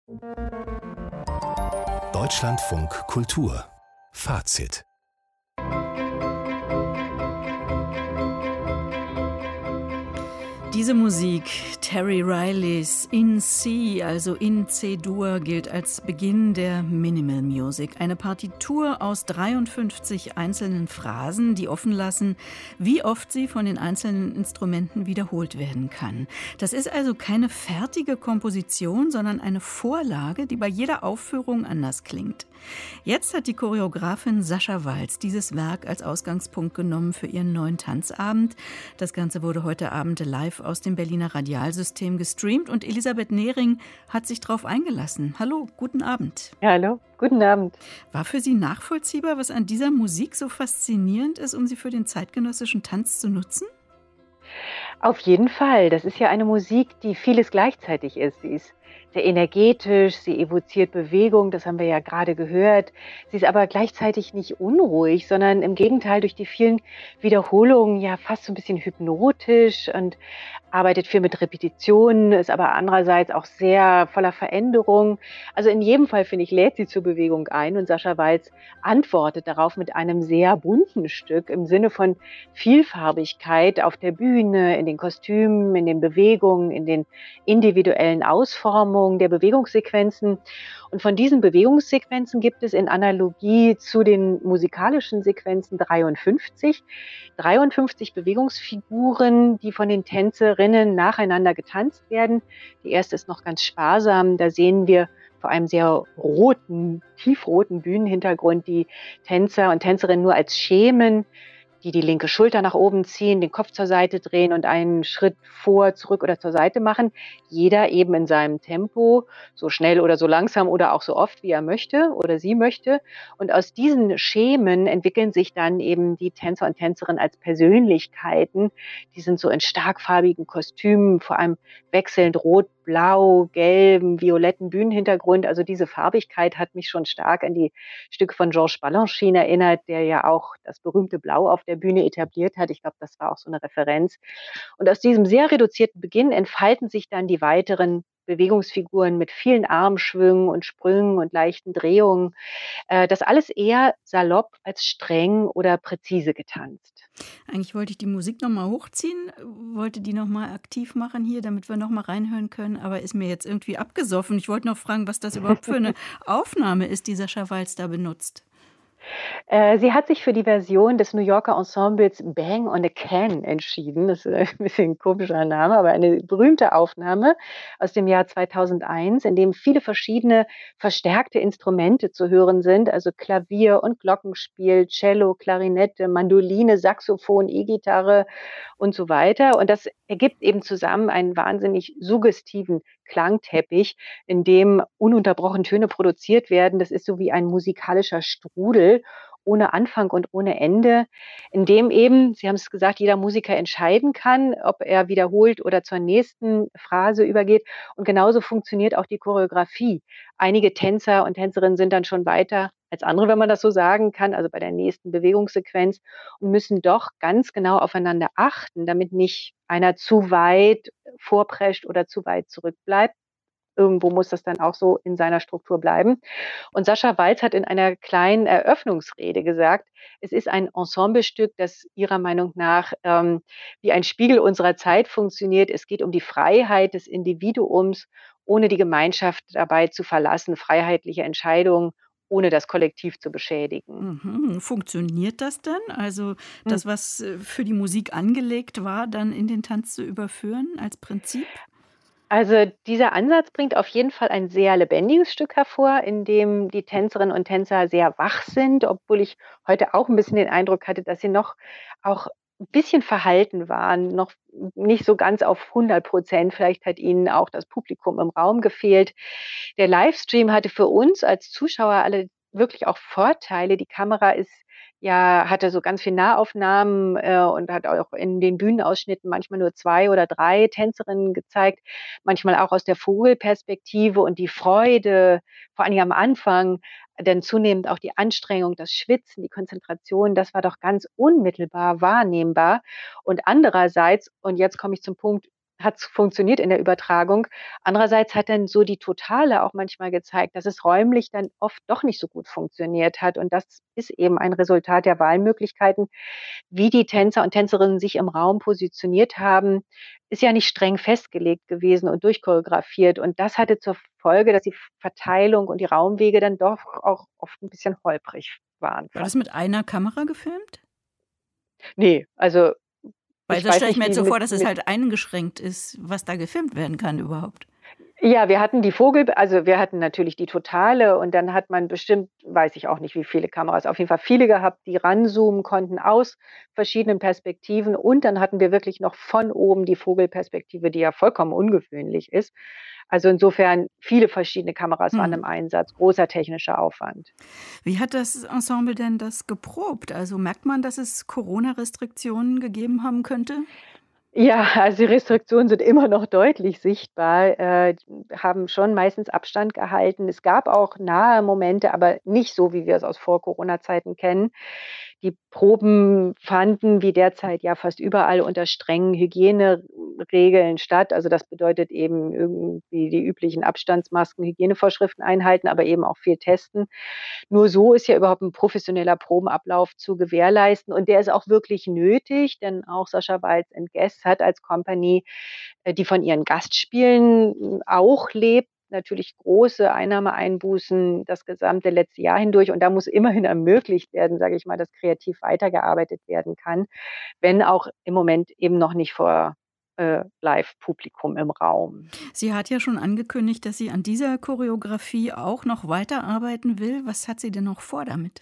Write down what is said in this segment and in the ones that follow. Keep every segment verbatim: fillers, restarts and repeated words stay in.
Deutschlandfunk Kultur Fazit. Diese Musik, Terry Rileys In C, also in C-Dur, gilt als Beginn der Minimal Music. Eine Partitur aus dreiundfünfzig einzelnen Phrasen, die offen lassen, wie oft sie von den einzelnen Instrumenten wiederholt werden kann. Das ist also keine fertige Komposition, sondern eine Vorlage, die bei jeder Aufführung anders klingt. Jetzt hat die Choreografin Sascha Walz dieses Werk als Ausgangspunkt genommen für ihren neuen Tanzabend. Das Ganze wurde heute Abend live aus dem Berliner Radialsystem gestreamt und Elisabeth Nehring hat sich darauf eingelassen. Hallo, guten Abend. Ja, hallo, guten Abend. War für Sie nachvollziehbar, was an dieser Musik so faszinierend ist, um sie für den zeitgenössischen Tanz zu nutzen? Auf jeden Fall. Das ist ja eine Musik, die vieles gleichzeitig ist. Sie ist sehr energetisch, sie evoziert Bewegung, das haben wir ja gerade gehört. Sie ist aber gleichzeitig nicht unruhig, sondern im Gegenteil durch die vielen Wiederholungen ja fast so ein bisschen hypnotisch und arbeitet viel mit Repetitionen, ist aber andererseits auch sehr voller Veränderung. Also in jedem Fall, finde ich, lädt sie zur Bewegung ein und Sascha Walz antwortet darauf mit einem sehr bunten Stück im Sinne von Vielfarbigkeit auf der Bühne, in den Kostümen, in den Bewegungen, in den individuellen Ausformungen der Bewegungssequenzen. Und von diesen Bewegungssequenzen gibt es in Analogie zu den musikalischen Sequenzen dreiundfünfzig. dreiundfünfzig Bewegungsfiguren, die von den Tänzerinnen nacheinander getanzt werden. Die erste ist noch ganz sparsam. Da sehen wir vor einem sehr roten, tiefroten Bühnenhintergrund die Tänzer und Tänzerinnen nur als Schemen, die die linke Schulter nach oben ziehen, den Kopf zur Seite drehen und einen Schritt vor, zurück oder zur Seite machen. Jeder eben in seinem Tempo, so schnell oder so langsam oder auch so oft, wie er möchte oder sie möchte. Und aus diesen Schemen entwickeln sich dann eben die Tänzer und Tänzerinnen als Persönlichkeiten. Die sind so in starkfarbigen Kostümen, vor allem wechselnd rot, blau, gelben, violetten Bühnenhintergrund. Also diese Farbigkeit hat mich schon stark an die Stücke von Georges Balanchine erinnert, der ja auch das berühmte Blau auf der Bühne etabliert hat. Ich glaube, das war auch so eine Referenz. Und aus diesem sehr reduzierten Beginn entfalten sich dann die weiteren Bewegungsfiguren mit vielen Armschwüngen und Sprüngen und leichten Drehungen. Äh, das alles eher salopp als streng oder präzise getanzt. Eigentlich wollte ich die Musik noch mal hochziehen, wollte die noch mal aktiv machen hier, damit wir noch mal reinhören können, aber ist mir jetzt irgendwie abgesoffen. Ich wollte noch fragen, was das überhaupt für eine Aufnahme ist, die Sascha Walz da benutzt. Äh, sie hat sich für die Version des New Yorker Ensembles Bang on a Can entschieden. Das ist ein bisschen ein komischer Name, aber eine berühmte Aufnahme aus dem Jahr zweitausendeins, in dem viele verschiedene verstärkte Instrumente zu hören sind, also Klavier und Glockenspiel, Cello, Klarinette, Mandoline, Saxophon, E-Gitarre und so weiter. Und das ergibt eben zusammen einen wahnsinnig suggestiven Klangteppich, in dem ununterbrochen Töne produziert werden. Das ist so wie ein musikalischer Strudel ohne Anfang und ohne Ende, in dem eben, Sie haben es gesagt, jeder Musiker entscheiden kann, ob er wiederholt oder zur nächsten Phrase übergeht. Und genauso funktioniert auch die Choreografie. Einige Tänzer und Tänzerinnen sind dann schon weiter als andere, wenn man das so sagen kann, also bei der nächsten Bewegungssequenz und müssen doch ganz genau aufeinander achten, damit nicht einer zu weit vorprescht oder zu weit zurückbleibt. Irgendwo muss das dann auch so in seiner Struktur bleiben. Und Sascha Walz hat in einer kleinen Eröffnungsrede gesagt, es ist ein Ensemblestück, das ihrer Meinung nach ähm, wie ein Spiegel unserer Zeit funktioniert. Es geht um die Freiheit des Individuums, ohne die Gemeinschaft dabei zu verlassen, freiheitliche Entscheidungen, ohne das Kollektiv zu beschädigen. Mhm. Funktioniert das denn? Also Hm. das, was äh, für die Musik angelegt war, dann in den Tanz zu überführen als Prinzip? Also dieser Ansatz bringt auf jeden Fall ein sehr lebendiges Stück hervor, in dem die Tänzerinnen und Tänzer sehr wach sind, obwohl ich heute auch ein bisschen den Eindruck hatte, dass sie noch auch ein bisschen verhalten waren, noch nicht so ganz auf hundert Prozent. Vielleicht hat ihnen auch das Publikum im Raum gefehlt. Der Livestream hatte für uns als Zuschauer alle wirklich auch Vorteile. Die Kamera ist ja, hatte so ganz viel Nahaufnahmen, äh, und hat auch in den Bühnenausschnitten manchmal nur zwei oder drei Tänzerinnen gezeigt, manchmal auch aus der Vogelperspektive und die Freude, vor allen Dingen am Anfang, dann zunehmend auch die Anstrengung, das Schwitzen, die Konzentration, das war doch ganz unmittelbar wahrnehmbar. Und andererseits, und jetzt komme ich zum Punkt, hat es funktioniert in der Übertragung. Andererseits hat dann so die Totale auch manchmal gezeigt, dass es räumlich dann oft doch nicht so gut funktioniert hat. Und das ist eben ein Resultat der Wahlmöglichkeiten. Wie die Tänzer und Tänzerinnen sich im Raum positioniert haben, ist ja nicht streng festgelegt gewesen und durchchoreografiert. Und das hatte zur Folge, dass die Verteilung und die Raumwege dann doch auch oft ein bisschen holprig waren. War das mit einer Kamera gefilmt? Nee, also Weil ich das weiß stelle ich nicht, mir jetzt wie so mit vor, dass es mit halt eingeschränkt ist, was da gefilmt werden kann überhaupt. Ja, wir hatten die Vogel also, wir hatten natürlich die Totale und dann hat man bestimmt, weiß ich auch nicht, wie viele Kameras, auf jeden Fall viele gehabt, die ranzoomen konnten aus verschiedenen Perspektiven und dann hatten wir wirklich noch von oben die Vogelperspektive, die ja vollkommen ungewöhnlich ist. Also, insofern viele verschiedene Kameras waren Mhm. im Einsatz, großer technischer Aufwand. Wie hat das Ensemble denn das geprobt? Also, merkt man, dass es Corona-Restriktionen gegeben haben könnte? Ja, also die Restriktionen sind immer noch deutlich sichtbar, äh, haben schon meistens Abstand gehalten. Es gab auch nahe Momente, aber nicht so, wie wir es aus Vor-Corona-Zeiten kennen. Die Proben fanden wie derzeit ja fast überall unter strengen Hygieneregeln statt. Also das bedeutet eben irgendwie die üblichen Abstandsmasken, Hygienevorschriften einhalten, aber eben auch viel testen. Nur so ist ja überhaupt ein professioneller Probenablauf zu gewährleisten und der ist auch wirklich nötig, denn auch Sascha Waltz and Guests hat als Company, äh, die von ihren Gastspielen hm, auch lebt, natürlich große Einnahmeeinbußen das gesamte letzte Jahr hindurch und da muss immerhin ermöglicht werden, sage ich mal, dass kreativ weitergearbeitet werden kann, wenn auch im Moment eben noch nicht vor, äh, Live-Publikum im Raum. Sie hat ja schon angekündigt, dass sie an dieser Choreografie auch noch weiterarbeiten will. Was hat sie denn noch vor damit?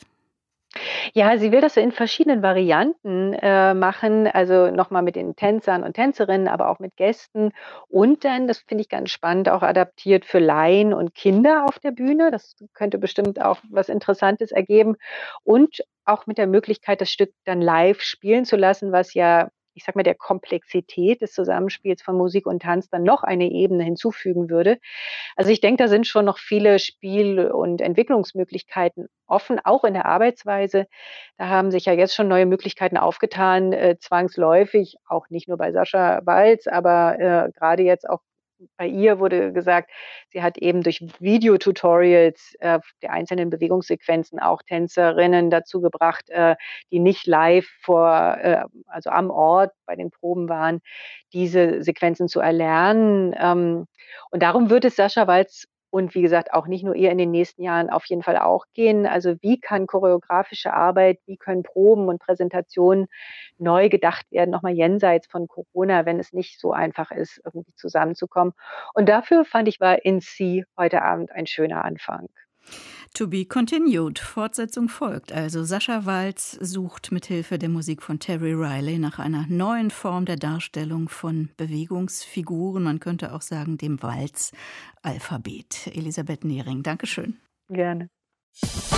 Ja, sie will das so in verschiedenen Varianten, äh, machen, also noch mal mit den Tänzern und Tänzerinnen, aber auch mit Gästen und dann, das finde ich ganz spannend, auch adaptiert für Laien und Kinder auf der Bühne. Das könnte bestimmt auch was Interessantes ergeben und auch mit der Möglichkeit, das Stück dann live spielen zu lassen, was ja, ich sage mal, der Komplexität des Zusammenspiels von Musik und Tanz dann noch eine Ebene hinzufügen würde. Also, ich denke, da sind schon noch viele Spiel und Entwicklungsmöglichkeiten offen, auch in der Arbeitsweise. Da haben sich ja jetzt schon neue Möglichkeiten aufgetan, äh, zwangsläufig, auch nicht nur bei Sascha Waltz, aber, äh, grade jetzt auch bei ihr wurde gesagt, sie hat eben durch Videotutorials, äh, der einzelnen Bewegungssequenzen auch Tänzerinnen dazu gebracht, äh, die nicht live vor äh, also am Ort bei den Proben waren, diese Sequenzen zu erlernen. Ähm, und darum wird es Sascha Waltz und wie gesagt auch nicht nur ihr in den nächsten Jahren auf jeden Fall auch gehen. Also, wie kann choreografische Arbeit, wie können Proben und Präsentationen neu gedacht werden, noch mal jenseits von Corona, wenn es nicht so einfach ist, irgendwie zusammenzukommen. Und dafür fand ich, war In C heute Abend ein schöner Anfang. To be continued. Fortsetzung folgt. Also Sascha Waltz sucht mithilfe der Musik von Terry Riley nach einer neuen Form der Darstellung von Bewegungsfiguren. Man könnte auch sagen, dem Waltz-Alphabet. Elisabeth Nehring, Dankeschön. Gerne.